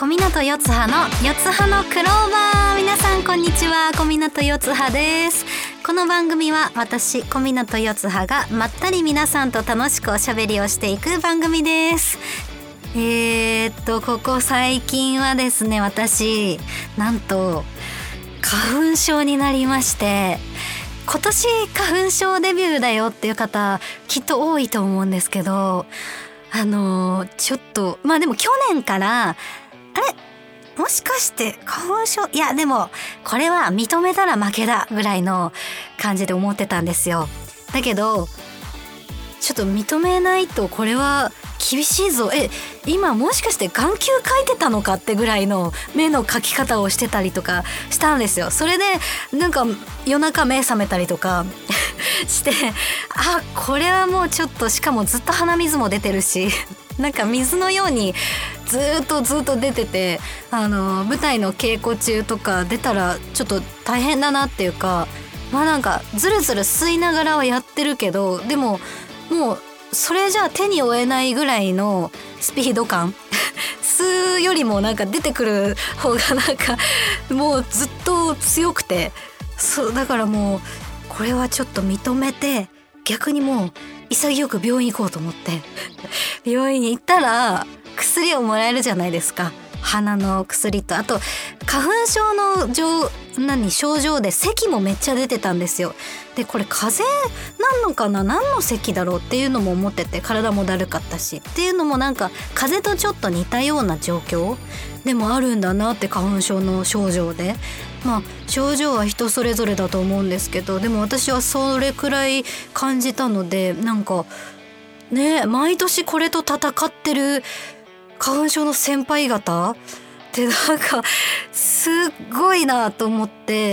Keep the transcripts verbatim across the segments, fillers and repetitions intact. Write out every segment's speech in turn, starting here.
小湊四葉の四葉のクローバー。皆さんこんにちは、小湊四葉です。この番組は私小湊四葉がまったり皆さんと楽しくおしゃべりをしていく番組です。えーっとここ最近はですね、私なんと花粉症になりまして、今年花粉症デビューだよっていう方きっと多いと思うんですけど、あのー、ちょっとまあでも去年からあれもしかして花粉症、いやでもこれは認めたら負けだぐらいの感じで思ってたんですよ。だけどちょっと認めないとこれは厳しいぞ、え今もしかして眼球描いてたのかってぐらいの目の描き方をしてたりとかしたんですよ。それでなんか夜中目覚めたりとかしてあこれはもうちょっと、しかもずっと鼻水も出てるしなんか水のようにずっとずっと出てて、あの舞台の稽古中とか出たらちょっと大変だなっていうか、まあなんかずるずる吸いながらはやってるけど、でももうそれじゃあ手に負えないぐらいのスピード感吸うよりもなんか出てくる方がなんかもうずっと強くて、そうだからもうこれはちょっと認めて、逆にもう潔く病院行こうと思って病院に行ったら薬をもらえるじゃないですか。鼻の薬と、あと花粉症の状何症状で咳もめっちゃ出てたんですよ。でこれ風邪なんのかな、何の咳だろうっていうのも思ってて、体もだるかったしっていうのもなんか風邪とちょっと似たような状況でもあるんだなって、花粉症の症状で。まあ症状は人それぞれだと思うんですけど、でも私はそれくらい感じたので、なんかね毎年これと戦ってる花粉症の先輩方ってなんかすっごいなと思って、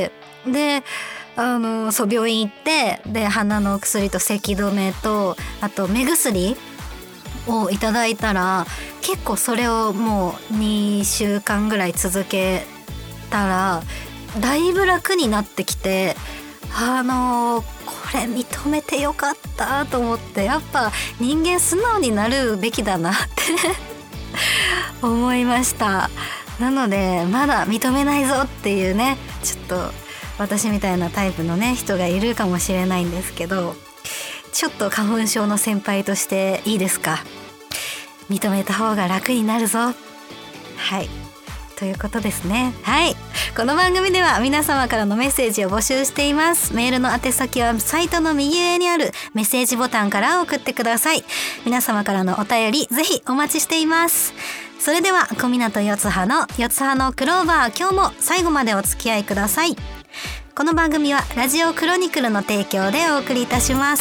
であのそう病院行って、で鼻の薬と咳止めとあと目薬をいただいたら、結構それをもうにしゅうかんぐらい続けたらだいぶ楽になってきて、あのこれ認めてよかったと思って、やっぱ人間素直になるべきだなって思いました。なのでまだ認めないぞっていうね、ちょっと私みたいなタイプのね人がいるかもしれないんですけど、ちょっと花粉症の先輩としていいですか、認めた方が楽になるぞ。はいということですね。はい、この番組では皆様からのメッセージを募集しています。メールの宛先はサイトの右上にあるメッセージボタンから送ってください。皆様からのお便りぜひお待ちしています。それでは小湊四葉の四葉のクローバー、今日も最後までお付き合いください。この番組はラジオクロニクルの提供でお送りいたします。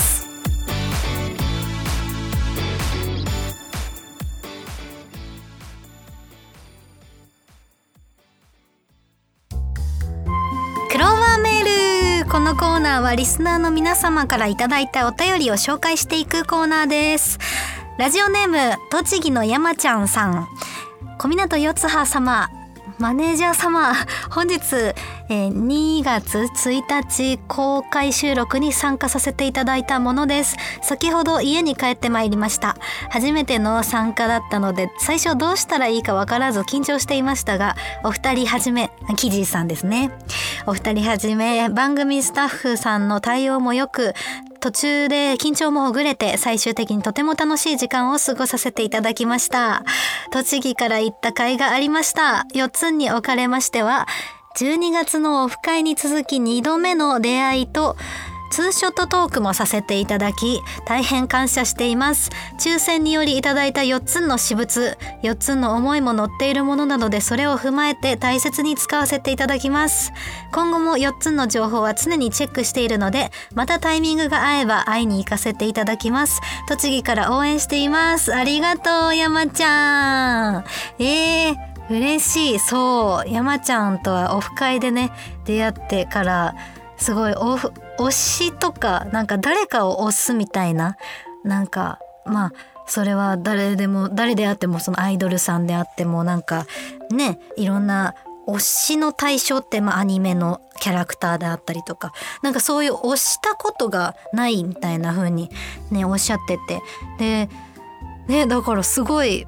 クローバーメール。このコーナーはリスナーの皆様からいただいたお便りを紹介していくコーナーです。ラジオネーム栃木の山ちゃんさん。小湊四葉様、マネージャー様、本日、えー、にがつついたち公開収録に参加させていただいたものです。先ほど家に帰ってまいりました。初めての参加だったので最初どうしたらいいかわからず緊張していましたが、お二人はじめキジさんですね、お二人はじめ番組スタッフさんの対応もよく、途中で緊張もほぐれて、最終的にとても楽しい時間を過ごさせていただきました。栃木から行った甲斐がありました。よっつんにおかれましては、じゅうにがつのオフ会に続きにどめの出会いとツーショットトークもさせていただき、大変感謝しています。抽選によりいただいたよっつの私物、よっつの思いも載っているものなので、それを踏まえて大切に使わせていただきます。今後もよっつの情報は常にチェックしているので、またタイミングが合えば会いに行かせていただきます。栃木から応援しています。ありがとう山ちゃん。えー嬉しい。そう山ちゃんとはオフ会でね出会ってから、すごいオフ推しとかなんか誰かを推すみたいな、なんかまあそれは誰でも誰であっても、そのアイドルさんであっても、なんかねいろんな推しの対象って、まあアニメのキャラクターであったりとか、なんかそういう推したことがないみたいな風にねおっしゃってて、でねだからすごい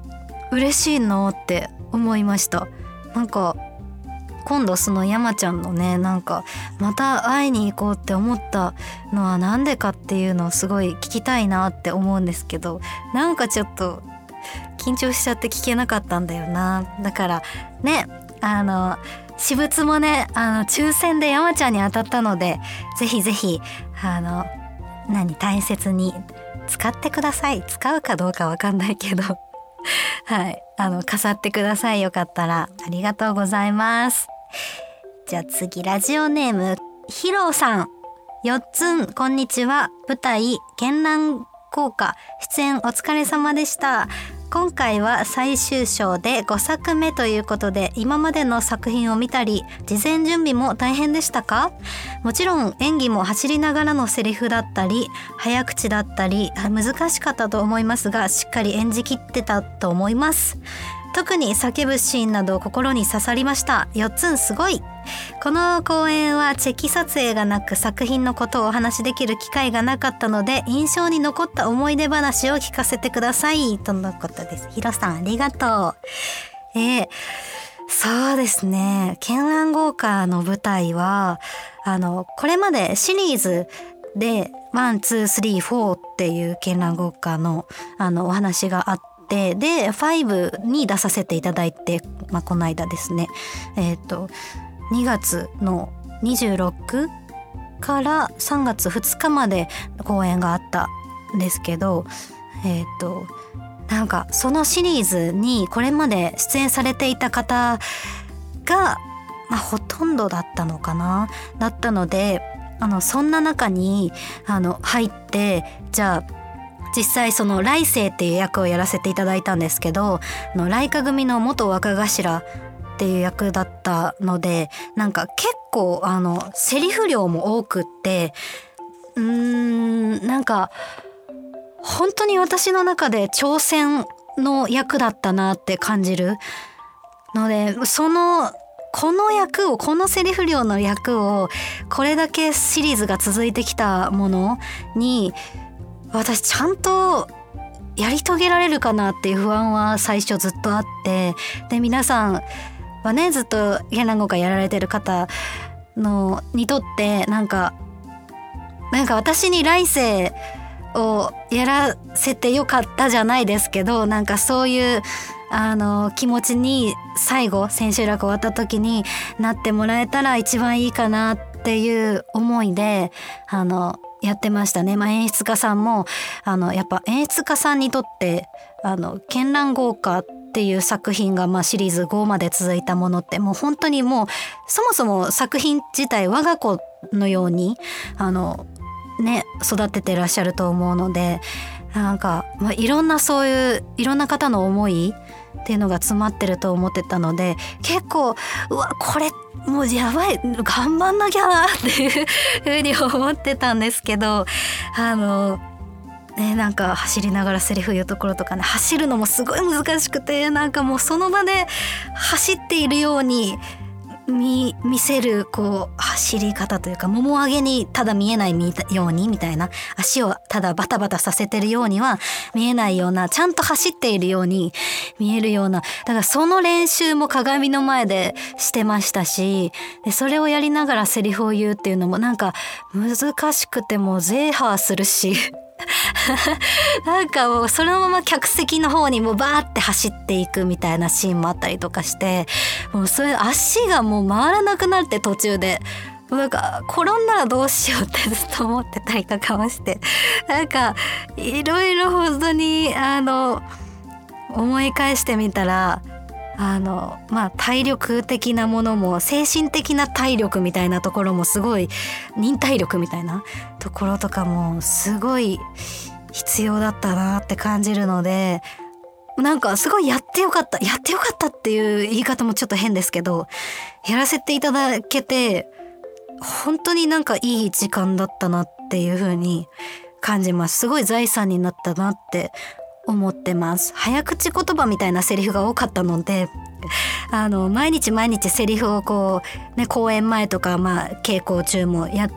嬉しいなって思いました。なんか今度その山ちゃんのねなんかまた会いに行こうって思ったのはなんでかっていうのをすごい聞きたいなって思うんですけど、なんかちょっと緊張しちゃって聞けなかったんだよな。だからねあの私物もねあの抽選で山ちゃんに当たったのでぜひぜひあの何大切に使ってください。使うかどうかわかんないけどはいあの飾ってください。よかったら。ありがとうございます。じゃあ次ラジオネームひろさん。よっつんこんにちは。舞台絢爛効果出演お疲れ様でした。今回は最終章でごさくめということで今までの作品を見たり事前準備も大変でしたか？もちろん演技も走りながらのセリフだったり早口だったり難しかったと思いますがしっかり演じきってたと思います。特に叫ぶシーンなど心に刺さりました。よっつんすごい。この公演はチェキ撮影がなく作品のことをお話しできる機会がなかったので印象に残った思い出話を聞かせてくださいとのことです。ひろさんありがとう。えー、そうですね絢爛豪華の舞台はあのこれまでシリーズでワンツースリーフォーっていう絢爛豪華のあのお話があってででファイブに出させていただいて、まあ、この間ですねえっとにがつのにじゅうろくからさんがつふつかまで公演があったんですけどえっとなんかそのシリーズにこれまで出演されていた方が、まあ、ほとんどだったのかなだったのであのそんな中にあの入ってじゃあ実際その来世っていう役をやらせていただいたんですけどあの来華組の元若頭っていう役だったのでなんか結構あのセリフ量も多くってうーんなんか本当に私の中で挑戦の役だったなって感じるのでそのこの役をこのセリフ量の役をこれだけシリーズが続いてきたものに私ちゃんとやり遂げられるかなっていう不安は最初ずっとあってで皆さんはねずっと絢爛豪華やられてる方のにとってなんかなんか私に来世をやらせてよかったじゃないですけどなんかそういうあの気持ちに最後千秋楽終わった時になってもらえたら一番いいかなっていう思いであのやってましたね。まあ、演出家さんもあのやっぱ演出家さんにとってあの絢爛豪華っていう作品がまあシリーズごまで続いたものってもう本当にもうそもそも作品自体我が子のようにあのね育ててらっしゃると思うのでなんか、まあ、いろんなそういういろんな方の思いっていうのが詰まってると思ってたので結構うわこれもうやばい頑張んなきゃなっていう風に思ってたんですけどあのねなんか走りながらセリフ言うところとかね走るのもすごい難しくてなんかもうその場で走っているように見, 見せるこう走り方というかもも上げにただ見えないようにみたいな足をただバタバタさせてるようには見えないようなちゃんと走っているように見えるようなだからその練習も鏡の前でしてましたしでそれをやりながらセリフを言うっていうのもなんか難しくてもうゼーハーするしなんかもうそのまま客席の方にもうバーって走っていくみたいなシーンもあったりとかしてもうそれ足がもう回らなくなって途中でなんか転んだらどうしようってずっと思ってたりとかもしてなんかいろいろ本当にあの思い返してみたらあのまあ体力的なものも精神的な体力みたいなところもすごい忍耐力みたいなところとかもすごい必要だったなって感じるのでなんかすごいやってよかったやってよかったっていう言い方もちょっと変ですけどやらせていただけて本当になんかいい時間だったなっていう風に感じます。すごい財産になったなって思ってます。早口言葉みたいなセリフが多かったのであの毎日毎日セリフをこうね公演前とかまあ稽古中もや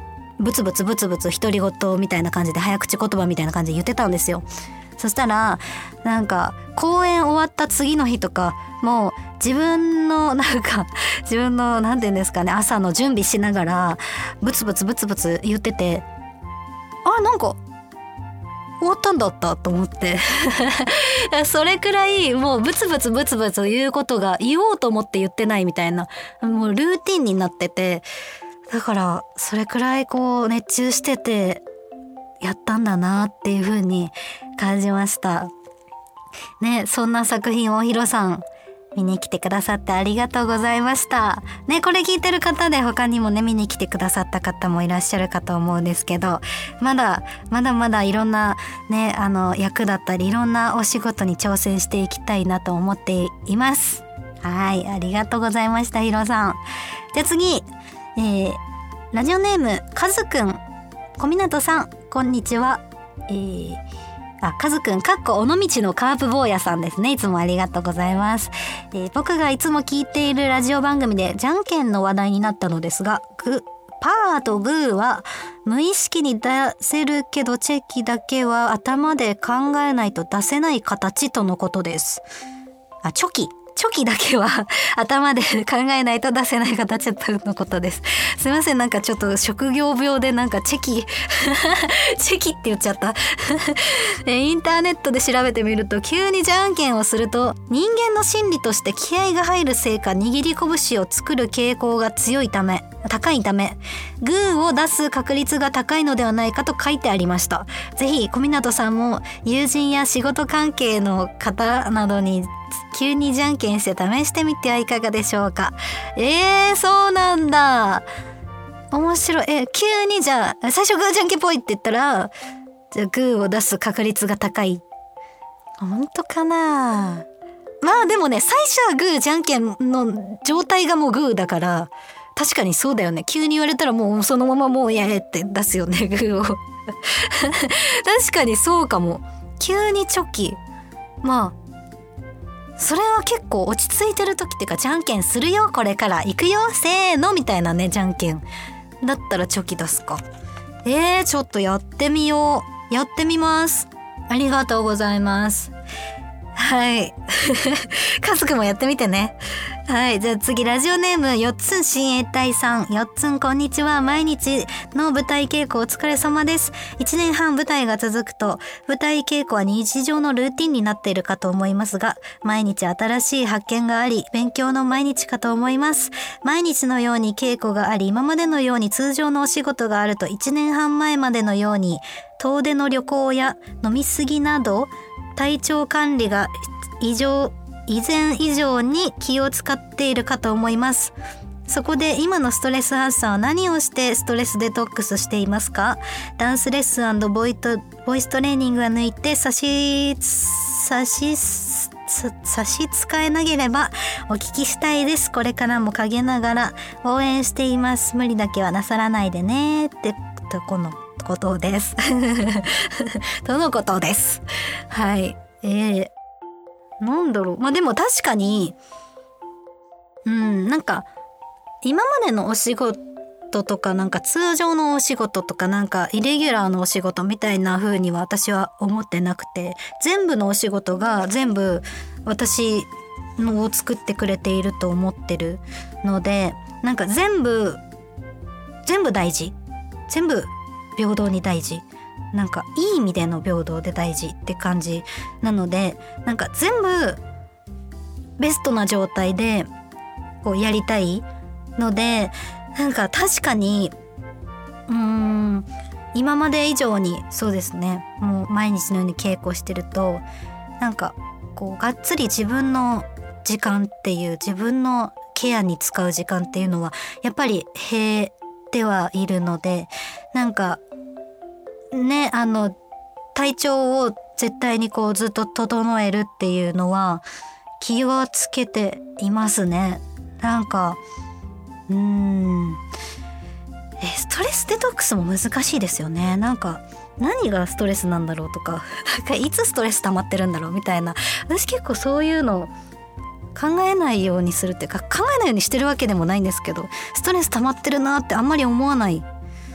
ブツブツブツブツ独り言みたいな感じで早口言葉みたいな感じで言ってたんですよ。そしたらなんか公演終わった次の日とかもう自分のなんか自分のなんていうんですかね朝の準備しながらブツブツブツブツ言ってて、あなんか終わったんだったと思ってそれくらいもうブツブツブツブツ言うことが言おうと思って言ってないみたいなもうルーティンになってて、だからそれくらいこう熱中しててやったんだなっていう風に感じましたね。そんな作品を大広さん見に来てくださってありがとうございましたね。これ聞いてる方で他にもね見に来てくださった方もいらっしゃるかと思うんですけど、まだまだまだいろんなねあの役だったりいろんなお仕事に挑戦していきたいなと思っています。はい、ありがとうございましたヒロさん。じゃあ次、えー、ラジオネームカズくん、小湊さんこんにちは。えーあ、カズくんかっこ尾道のカープ坊やさんですね。いつもありがとうございます。えー、僕がいつも聞いているラジオ番組でじゃんけんの話題になったのですが、グパーとグーは無意識に出せるけどチェキだけは頭で考えないと出せない形とのことです。あ、チョキチョキだけは頭で考えないと出せない形とのことです。すいません、なんかちょっと職業病でなんかチェキチェキって言っちゃったインターネットで調べてみると、急にじゃんけんをすると人間の心理として気合が入るせいか握り拳を作る傾向が強いため高いためグーを出す確率が高いのではないかと書いてありました。ぜひ小湊さんも友人や仕事関係の方などに急にじゃんけんして試してみてはいかがでしょうか。えー、そうなんだ、面白い。え急にじゃあ最初グーじゃんけんぽいって言ったらじゃあグーを出す確率が高い、本当かな。まあでもね最初はグーじゃんけんの状態がもうグーだから確かにそうだよね。急に言われたらもうそのままもうやれって出すよねグーを確かにそうかも。急にチョキ、まあそれは結構落ち着いてる時っていうか、じゃんけんするよこれから行くよせーのみたいなね、じゃんけんだったらチョキ出すか。えー、ちょっとやってみよう。やってみます。ありがとうございます。はいカズくんもやってみてね。はい、じゃあ次ラジオネームよっつん親衛隊さん、よっつんこんにちは。毎日の舞台稽古お疲れ様です。いちねんはん舞台が続くと舞台稽古は日常のルーティンになっているかと思いますが、毎日新しい発見があり勉強の毎日かと思います。毎日のように稽古があり、今までのように通常のお仕事があるといちねんはん前までのように遠出の旅行や飲み過ぎなど体調管理が異常以前以上に気を使っているかと思います。そこで今のストレス発散は何をしてストレスデトックスしていますか？ダンスレッスン&ボイト、ボイストレーニングは抜いて差し差し差し支えなければお聞きしたいです。これからも陰ながら応援しています。無理だけはなさらないでねってとこのことですとのことです。はい、えーなんだろう。まあでも確かに、うん、なんか今までのお仕事とかなんか通常のお仕事とかなんかイレギュラーのお仕事みたいな風には私は思ってなくて、全部のお仕事が全部私のを作ってくれていると思ってるので、なんか全部全部大事、全部平等に大事、なんかいい意味での平等で大事って感じなので、なんか全部ベストな状態でこうやりたいので、なんか確かにうーん今まで以上にそうですね、もう毎日のように稽古してるとなんかこうがっつり自分の時間っていう自分のケアに使う時間っていうのはやっぱり減ってはいるので、なんかね、あの体調を絶対にこうずっと整えるっていうのは気をつけていますね。なんかうーんえストレスデトックスも難しいですよね。なんか何がストレスなんだろうとか、なんかいつストレス溜まってるんだろうみたいな、私結構そういうの考えないようにするっていうか、考えないようにしてるわけでもないんですけど、ストレス溜まってるなってあんまり思わない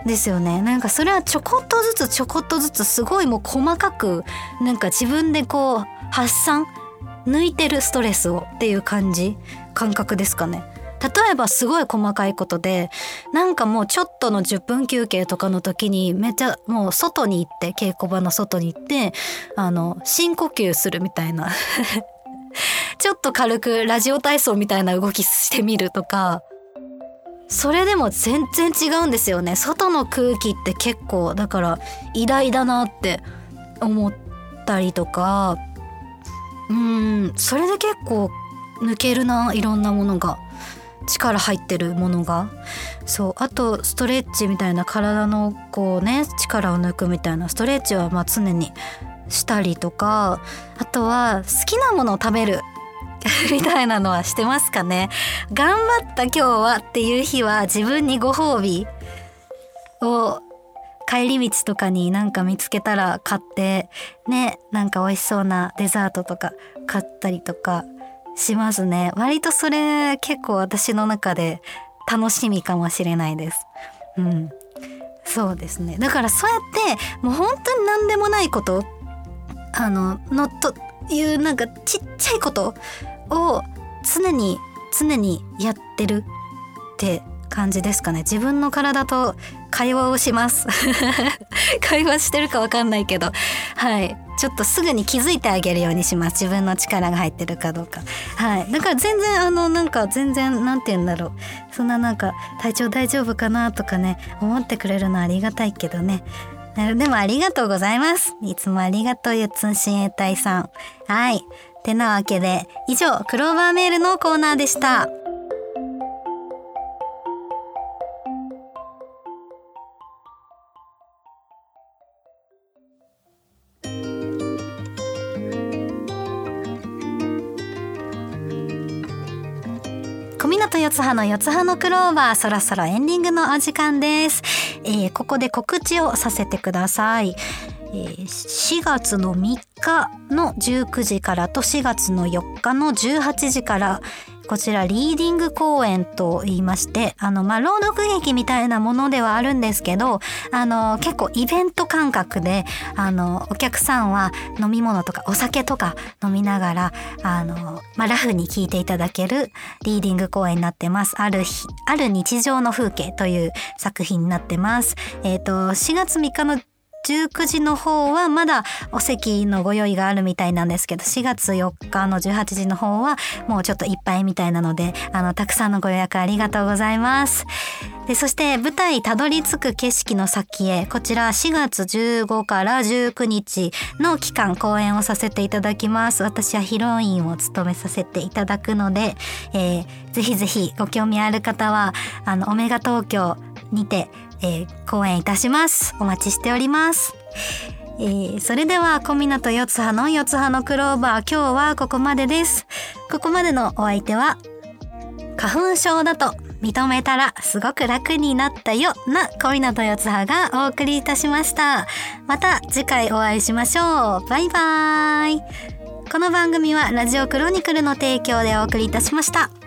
ですよね。なんかそれはちょこっとずつちょこっとずつすごいもう細かくなんか自分でこう発散抜いてるストレスをっていう感じ感覚ですかね。例えばすごい細かいことでなんかもうちょっとのじゅっぷん休憩とかの時にめっちゃもう外に行って稽古場の外に行ってあの深呼吸するみたいなちょっと軽くラジオ体操みたいな動きしてみるとか、それでも全然違うんですよね。外の空気って結構だから偉大だなって思ったりとか、うーんそれで結構抜けるな、いろんなものが力入ってるものが。そう、あとストレッチみたいな体のこうね力を抜くみたいなストレッチはまあ常にしたりとか、あとは好きなものを食べるみたいなのはしてますかね。頑張った今日はっていう日は自分にご褒美を帰り道とかになんか見つけたら買ってね、なんか美味しそうなデザートとか買ったりとかしますね。割とそれ結構私の中で楽しみかもしれないです。うん、そうですね。だからそうやってもう本当に何でもないことあののというなんかちっちゃいことを常に常にやってるって感じですかね。自分の体と会話をします会話してるかわかんないけど、はいちょっとすぐに気づいてあげるようにします。自分の力が入ってるかどうか。はい。だから全然あのなんか全然なんて言うんだろう。そんななんか体調大丈夫かなとかね思ってくれるのはありがたいけどね。でもありがとうございます。いつもありがとうよ通信衛隊さん。はい。てなわけで以上クローバーメールのコーナーでした。小湊四葉の四葉のクローバー、そろそろエンディングのお時間です。えー、ここで告知をさせてください。えー、しがつのみっかのじゅうくじからとしがつのよっかのじゅうはちじから、こちらリーディング公演と言いまして、あのまあ朗読劇みたいなものではあるんですけど、あの結構イベント感覚で、あのお客さんは飲み物とかお酒とか飲みながらあのまあラフに聞いていただけるリーディング公演になってます。ある日ある日常の風景という作品になってます。えっとしがつみっかのじゅうくじの方はまだお席のご用意があるみたいなんですけど、しがつよっかのじゅうはちじの方はもうちょっといっぱいみたいなので、あのたくさんのご予約ありがとうございます。でそして舞台たどり着く景色の先へ、こちらしがつじゅうごからじゅうくにちの期間公演をさせていただきます。私はヒロインを務めさせていただくので、えー、ぜひぜひご興味ある方はあのオメガ東京にてえー、公演いたします。お待ちしております。えー、それでは小湊四葉の四葉のクローバー、今日はここまでです。ここまでのお相手は花粉症だと認めたらすごく楽になったよな小湊四葉がお送りいたしました。また次回お会いしましょう。バイバーイ。この番組はラジオクロニクルの提供でお送りいたしました。